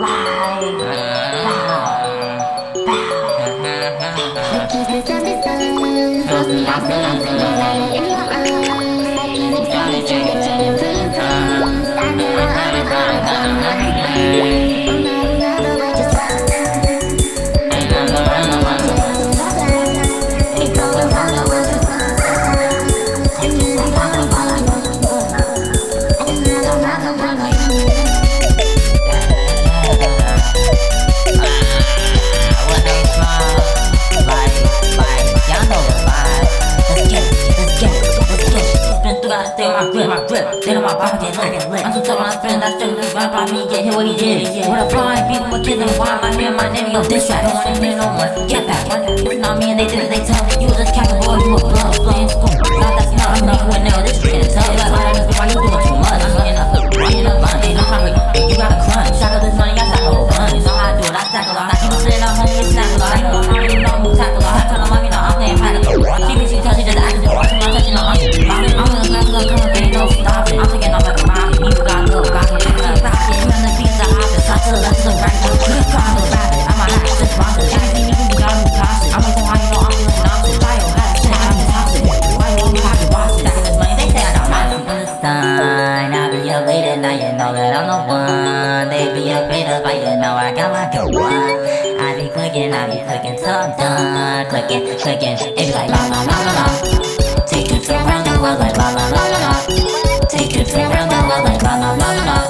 My grip, then on my pocket lit. I'm so tough when I spend, I still run by me, get hit what he did. With a blind people with kids and why am I hearing my name, yo, this track. Don't wanna hear no more, get back. It's not me and they did it, they tell me you was just capping, boy, you a blood, in school. Nah, that's not enough, you went there, this shit is tough. Like, why you doing too much? I'm getting up, money, I'm hungry, you gotta crunch. Shackle this money, I tackle a bunch. Know how I do it, I tackle a lot. Keep it sitting up, homie, it's snackle a lot. You know who tackle a lot. I tell them, mommy, no, I'm playing paddle. She tells you just acting, watching my touching on I'm gonna clap, look, come up, ain't no stopping. I'm thinking I'm like a rocket, you got look, rocket, rocket. You the beats are hopping, stop to the left, to the right, now put it on the rabbit. I'm a hot, just rocket. Everything you do, you gotta move cautious. I'm like, how you know I'm feeling nauseous. Why you had to I'm just toxic. Why you only have to watch it? Stacking this money, they say I got money. On the sign, I be up late at night, you know that I'm the one. They be afraid of fight, you know I got my good one. I be clicking till I'm done. Clicking, it be like la la la la la. Take it around the world like la la la la la. Take it around the world like la la la la la.